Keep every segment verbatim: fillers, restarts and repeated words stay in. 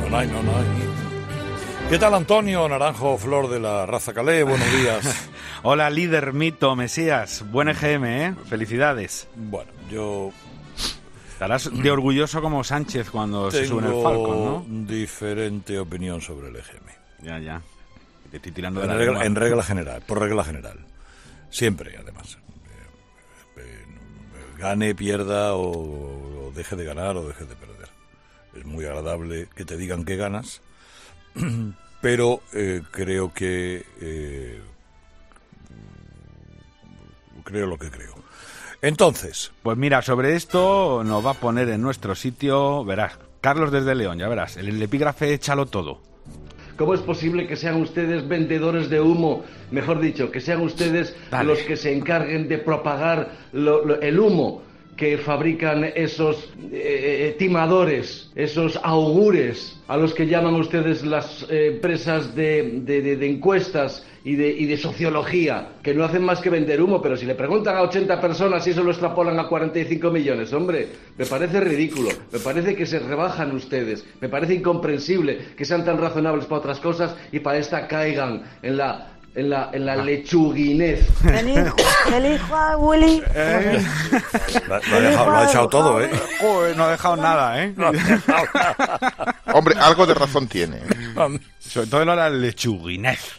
Nonay, nonay. ¿Qué tal, Antonio Naranjo Flor de la Raza Calé? Buenos días. Hola, líder, mito, Mesías. Buen E G M, ¿eh? Felicidades. Bueno, yo... Estarás de orgulloso como Sánchez cuando se sube en el Falcon, ¿no? Tengo diferente opinión sobre el E G M. Ya, ya. Te estoy tirando de en la regla, lengua. En regla general, por regla general. Siempre, además. Eh, eh, gane, pierda o, o deje de ganar o deje de perder. Es muy agradable que te digan que ganas, pero eh, creo que... Eh, creo lo que creo. Entonces... Pues mira, sobre esto nos va a poner en nuestro sitio, verás, Carlos desde León, ya verás, el, el epígrafe échalo todo. ¿Cómo es posible que sean ustedes vendedores de humo? Mejor dicho, que sean ustedes Dale. los que se encarguen de propagar lo, lo, el humo que fabrican esos eh, timadores, esos augures, a los que llaman ustedes las eh, empresas de, de, de, de encuestas y de, y de sociología, que no hacen más que vender humo, pero si le preguntan a ochenta personas y eso lo extrapolan a cuarenta y cinco millones, hombre, me parece ridículo, me parece que se rebajan ustedes, me parece incomprensible que sean tan razonables para otras cosas y para esta caigan en la... En la, en la lechuguinez. El hijo, el hijo a Willy. Eh, lo, lo, ha dejado, lo ha echado todo, ¿eh? Uy, no ha dejado nada, ¿eh? No ha dejado nada. Hombre, algo de razón tiene. Sobre todo en la lechuguinez.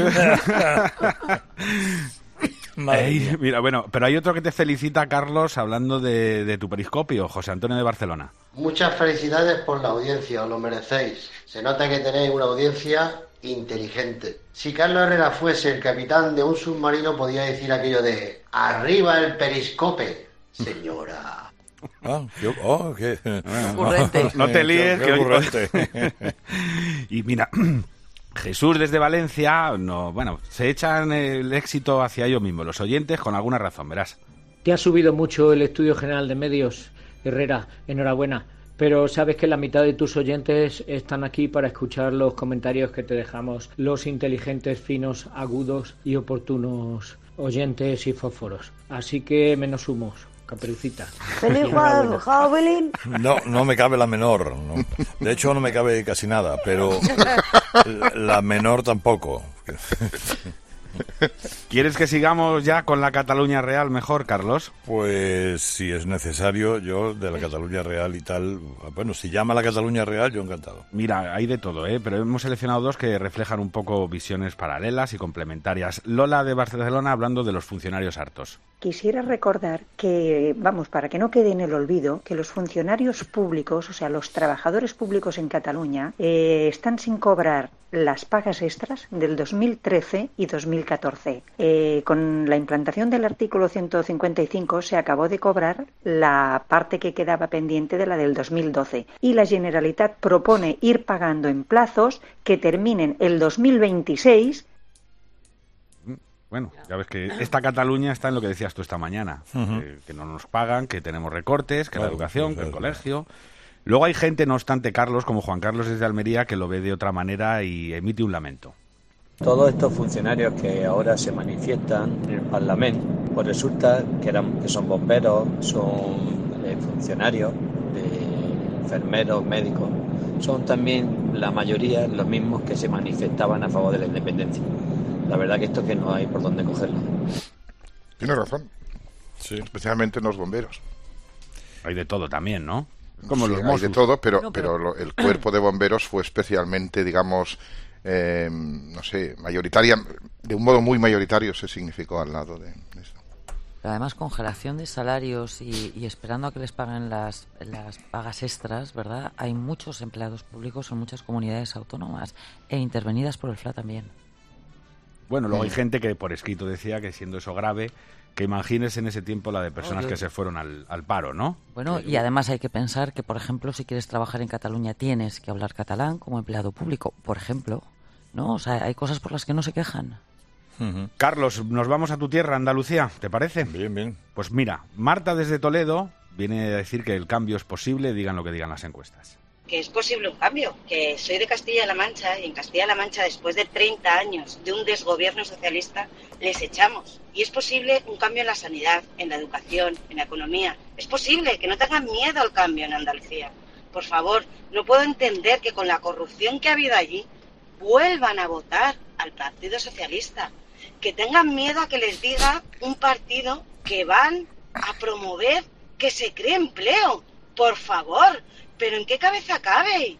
Ey, mira, bueno, pero hay otro que te felicita, Carlos, hablando de, de tu periscopio, José Antonio de Barcelona. Muchas felicidades por la audiencia, os lo merecéis. Se nota que tenéis una audiencia inteligente. Si Carlos Herrera fuese el capitán de un submarino, podía decir aquello de ¡arriba el periscope, señora! Ah, yo, oh, qué ocurrente. No te líes, qué, qué que ocurrente. Y mira, Jesús desde Valencia, no, bueno, se echan el éxito hacia ellos mismos, los oyentes, con alguna razón, verás. Te ha subido mucho el Estudio General de Medios, Herrera, enhorabuena. Pero sabes que la mitad de tus oyentes están aquí para escuchar los comentarios que te dejamos, los inteligentes, finos, agudos y oportunos oyentes y fósforos. Así que menos humos, Caperucita. ¿Feliz Javelin? No, no me cabe la menor. No. De hecho, no me cabe casi nada, pero la menor tampoco. ¿Quieres que sigamos ya con la Cataluña Real mejor, Carlos? Pues si es necesario, yo de la Cataluña Real y tal, bueno, si llama la Cataluña Real, yo encantado. Mira, hay de todo, ¿eh? Pero hemos seleccionado dos que reflejan un poco visiones paralelas y complementarias. Lola de Barcelona hablando de los funcionarios hartos. Quisiera recordar que, vamos, para que no quede en el olvido, que los funcionarios públicos, o sea, los trabajadores públicos en Cataluña, eh, están sin cobrar las pagas extras del dos mil trece y dos mil catorce. Eh, con la implantación del artículo ciento cincuenta y cinco se acabó de cobrar la parte que quedaba pendiente de la del dos mil doce y la Generalitat propone ir pagando en plazos que terminen el dos mil veintiséis. Bueno, ya ves que esta Cataluña está en lo que decías tú esta mañana, uh-huh. que, que no nos pagan, que tenemos recortes, que claro, la educación, sí, que el claro. colegio. Luego hay gente, no obstante, Carlos, como Juan Carlos desde Almería, que lo ve de otra manera y emite un lamento. Todos estos funcionarios que ahora se manifiestan en el Parlamento, pues resulta que, eran, que son bomberos, son eh, funcionarios, de enfermeros, médicos, son también la mayoría los mismos que se manifestaban a favor de la independencia. La verdad que esto es que no hay por dónde cogerlo. Tiene razón. Sí. Especialmente en los bomberos. Hay de todo también, ¿no? Como sí, los hay de todo, pero, no, pero... pero lo, el cuerpo de bomberos fue especialmente, digamos, eh, no sé, mayoritaria, de un modo muy mayoritario se significó al lado de eso. Pero además, congelación de salarios y, y esperando a que les paguen las, las pagas extras, ¿verdad? Hay muchos empleados públicos en muchas comunidades autónomas e intervenidas por el F L A también. Bueno, luego hay gente que por escrito decía que siendo eso grave, que imagines en ese tiempo la de personas Oye. que se fueron al, al paro, ¿no? Bueno, y además hay que pensar que, por ejemplo, si quieres trabajar en Cataluña tienes que hablar catalán como empleado público, por ejemplo, ¿no? O sea, hay cosas por las que no se quejan. Uh-huh. Carlos, nos vamos a tu tierra, Andalucía, ¿te parece? Bien, bien. Pues mira, Marta desde Toledo viene a decir que el cambio es posible, digan lo que digan las encuestas. Que es posible un cambio, que soy de Castilla-La Mancha y en Castilla-La Mancha después de treinta años de un desgobierno socialista les echamos y es posible un cambio en la sanidad, en la educación, en la economía. Es posible que no tengan miedo al cambio en Andalucía. Por favor, no puedo entender que con la corrupción que ha habido allí vuelvan a votar al Partido Socialista. Que tengan miedo a que les diga un partido que van a promover que se cree empleo. Por favor, ¿pero en qué cabeza cabe?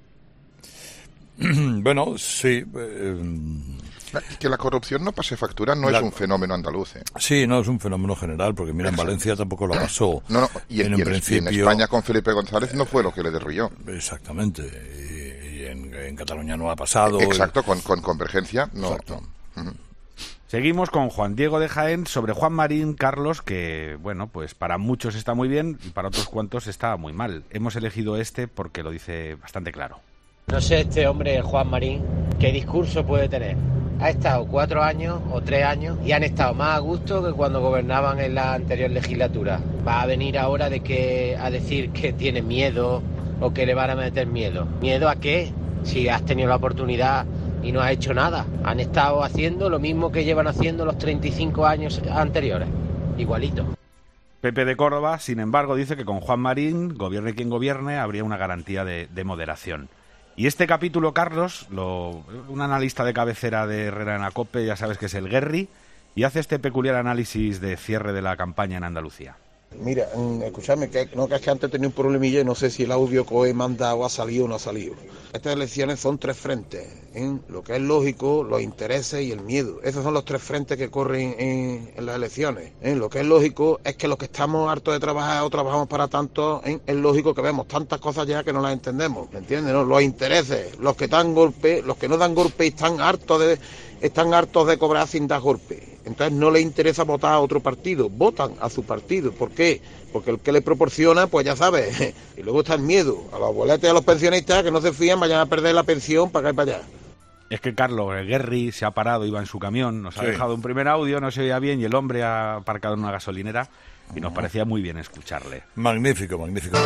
Bueno, sí. Eh, que la corrupción no pase factura no la, es un fenómeno andaluz. ¿eh? Sí, no es un fenómeno general, porque mira, en Valencia tampoco lo pasó. No, no, y, en, en, y, en, principio... y en España con Felipe González no fue lo que le derrilló. Exactamente. Y, y en, en Cataluña no ha pasado. Exacto, con, con Convergencia no. Exacto. Uh-huh. Seguimos con Juan Diego de Jaén sobre Juan Marín, Carlos, que, bueno, pues para muchos está muy bien y para otros cuantos está muy mal. Hemos elegido este porque lo dice bastante claro. No sé este hombre, Juan Marín, qué discurso puede tener. Ha estado cuatro años o tres años y han estado más a gusto que cuando gobernaban en la anterior legislatura. Va a venir ahora de que a decir que tiene miedo o que le van a meter miedo. ¿Miedo a qué? Si has tenido la oportunidad y no has hecho nada. Han estado haciendo lo mismo que llevan haciendo los treinta y cinco años anteriores. Igualito. Pepe de Córdoba, sin embargo, dice que con Juan Marín, gobierne quien gobierne, habría una garantía de, de moderación. Y este capítulo, Carlos, lo, un analista de cabecera de Herrera en la COPE, ya sabes que es el Guerri, y hace este peculiar análisis de cierre de la campaña en Andalucía. Mira, escúchame, que no que antes tenía un problemilla y no sé si el audio que he mandado ha salido o no ha salido. Estas elecciones son tres frentes, ¿eh? Lo que es lógico, los intereses y el miedo. Esos son los tres frentes que corren en, en las elecciones, ¿eh? Lo que es lógico es que los que estamos hartos de trabajar o trabajamos para tanto, ¿eh? Es lógico que vemos tantas cosas ya que no las entendemos, ¿me entiendes? ¿No? Los intereses, los que dan golpe, los que no dan golpe y están hartos de, están hartos de cobrar sin dar golpe. Entonces no les interesa votar a otro partido, votan a su partido. ¿Por qué? Porque el que les proporciona, pues ya sabes. Y luego está el miedo a los abueletes y a los pensionistas que no se fían, vayan a perder la pensión para acá y para allá. Es que Carlos, el Guerri se ha parado, iba en su camión, nos ha Sí. dejado un primer audio, no se oía bien, y el hombre ha aparcado en una gasolinera y nos parecía muy bien escucharle. Magnífico, magnífico.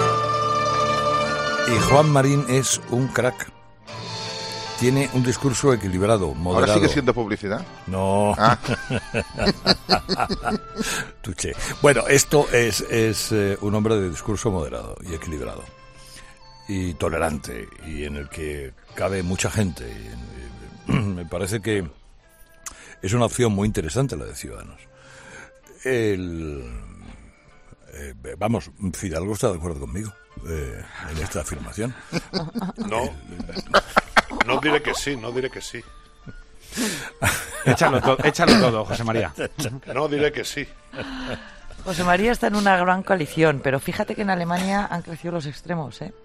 Y Juan Marín es un crack. Tiene un discurso equilibrado, moderado. ¿Ahora sigue siendo publicidad? No. Ah. Tuché. Bueno, esto es, es eh, un hombre de discurso moderado y equilibrado. Y tolerante, y en el que cabe mucha gente. Y, y, me parece que es una opción muy interesante la de Ciudadanos. El, eh, vamos, Fidalgo está de acuerdo conmigo eh, en esta afirmación. No. No diré que sí, no diré que sí. Échalo, to- échalo todo, José María. No diré que sí. José María está en una gran coalición, pero fíjate que en Alemania han crecido los extremos, ¿eh?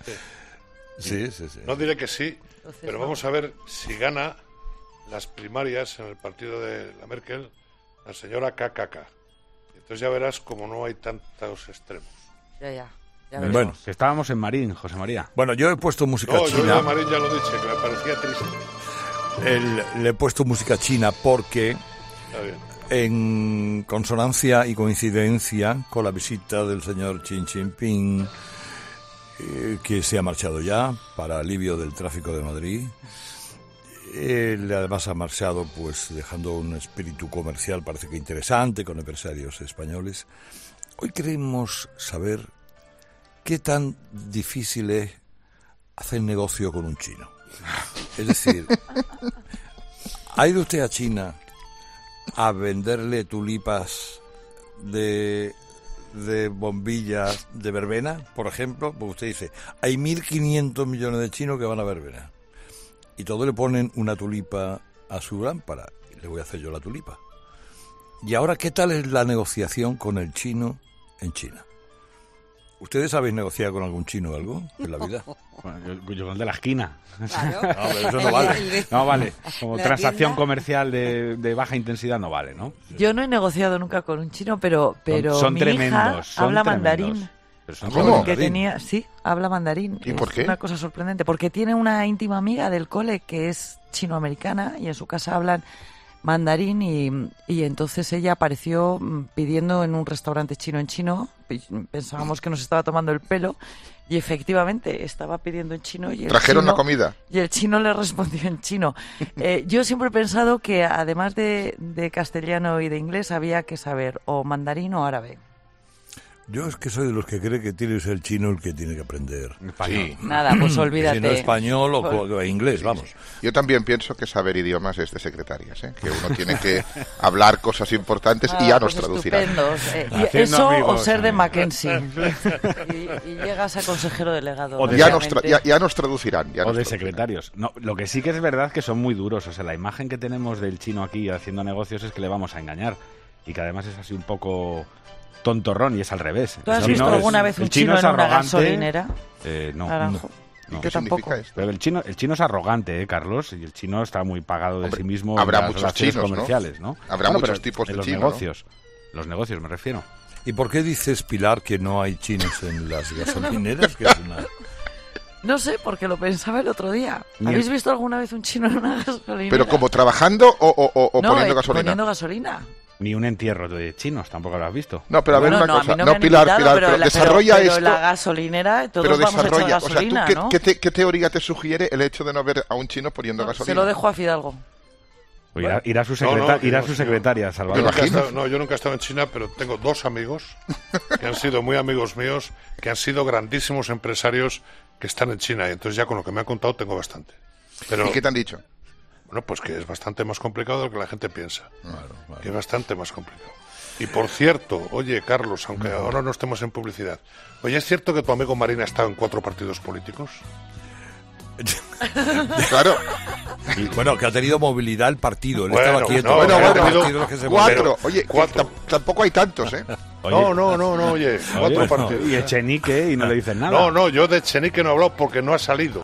Sí, sí, sí. No diré que sí, Entonces, pero no. vamos a ver si gana las primarias en el partido de la Merkel la señora K K K. Entonces ya verás como no hay tantos extremos. Ya, ya. ya Bueno, veremos. que estábamos en Marín, José María. Bueno, yo he puesto música No, yo china. de Marín ya lo he dicho, que me parecía triste. El- le he puesto música china porque, Está bien. en consonancia y coincidencia con la visita del señor Xi Jinping, eh, que se ha marchado ya para alivio del tráfico de Madrid, él además ha marchado pues dejando un espíritu comercial parece que interesante con empresarios españoles. Hoy queremos saber qué tan difícil es hacer negocio con un chino. Es decir, ¿ha ido usted a China a venderle tulipas de, de bombillas de verbena, por ejemplo? Porque usted dice, hay mil quinientos millones de chinos que van a verbena. Y todos le ponen una tulipa a su lámpara. Y le voy a hacer yo la tulipa. Y ahora, ¿qué tal es la negociación con el chino en China? ¿Ustedes habéis negociado con algún chino o algo en la vida? Bueno, yo, yo con el de la esquina. Claro. No, pero eso no vale. No vale. Como La transacción tienda. comercial de, de baja intensidad no vale, ¿no? Yo no he negociado nunca con un chino, pero, pero son mi tremendos, hija son habla tremendos. mandarín. Pero son ¿Cómo? Porque tenía, sí, habla mandarín. ¿Y es por qué? una cosa sorprendente. Porque tiene una íntima amiga del cole que es chinoamericana y en su casa hablan mandarín y, y entonces ella apareció mm, pidiendo en un restaurante chino en chino. P- Pensábamos que nos estaba tomando el pelo y efectivamente estaba pidiendo en chino. Y el ¿Trajeron chino- la comida? Y el chino le respondió en chino. Eh, yo siempre he pensado que además de, de castellano y de inglés había que saber o mandarín o árabe. Yo es que soy de los que cree que tiene que ser el chino el que tiene que aprender. Sí. Nada, pues olvídate. Si no español o o inglés, vamos. Yo también pienso que saber idiomas es de secretarias, ¿eh? Que uno tiene que hablar cosas importantes Ah, y ya pues nos traducirán. estupendos, eh. Y Haciendo eso amigos, o ser de eh. Mackenzie. y, y llegas a consejero delegado. O de- Ya nos, tra- obviamente. ya, ya nos traducirán. Ya O nos de traducirán. secretarios. No, lo que sí que es verdad es que son muy duros. O sea, la imagen que tenemos del chino aquí haciendo negocios es que le vamos a engañar. Y que además es así un poco tontorrón y es al revés. ¿Tú has El visto chino alguna es- vez un el chino chino es en una arrogante. gasolinera? Eh, no. Naranjo. no. ¿Y qué Yo tampoco. significa esto? Pero el chino, el chino es arrogante, ¿eh, Carlos? Y el chino está muy pagado de Hombre, sí mismo habrá en las muchos relaciones chinos, ¿no? comerciales, ¿no? Habrá Bueno, muchos pero tipos de en los chino, ¿no? negocios. Los negocios, me refiero. ¿Y por qué dices, Pilar, que no hay chinos en las gasolineras? Que es una... No sé, porque lo pensaba el otro día. Ni ¿Habéis el- visto alguna vez un chino en una gasolinera? Pero como trabajando o, o- o- o no, poniendo eh, gasolina. poniendo gasolina. Ni un entierro de chinos, tampoco lo has visto. No, pero a ver Bueno, una no, cosa. a mí no, No, me han Pilar, invitado, Pilar, pero, pero la- desarrolla pero, pero esto. en la gasolinera todos Pero vamos a echar desarrolla, o sea, ¿tú gasolina, qué, ¿no? qué te- qué teoría te sugiere el hecho de no ver a un chino poniendo No, gasolina? se lo dejo a Fidalgo. O irá, irá su, No, secreta- no, que irá no, su sí. secretaria, Yo Salvador. nunca, he imagino. estado, no, yo nunca he estado en China, pero tengo dos amigos que han sido muy amigos míos, que han sido grandísimos empresarios que están en China. Y entonces ya con lo que me han contado tengo bastante. Pero, ¿Y qué te han dicho? bueno, pues que es bastante más complicado de lo que la gente piensa. Claro, claro. Que es bastante más complicado. Y por cierto, oye, Carlos, aunque ahora no estemos en publicidad, oye, ¿es cierto que tu amigo Marín ha estado en cuatro partidos políticos? Claro. Bueno, que ha tenido movilidad el partido. Él Bueno, estaba quieto. no, Bueno, pero bueno, el bueno, partido que se Cuatro. movió. Oye, Cuatro. tam- tampoco hay tantos, ¿eh? Oye, No, no, no, no, oye, cuatro oye, partidos. y Echenique y no le dicen nada. No, no, yo de Chenique no he hablado porque no ha salido.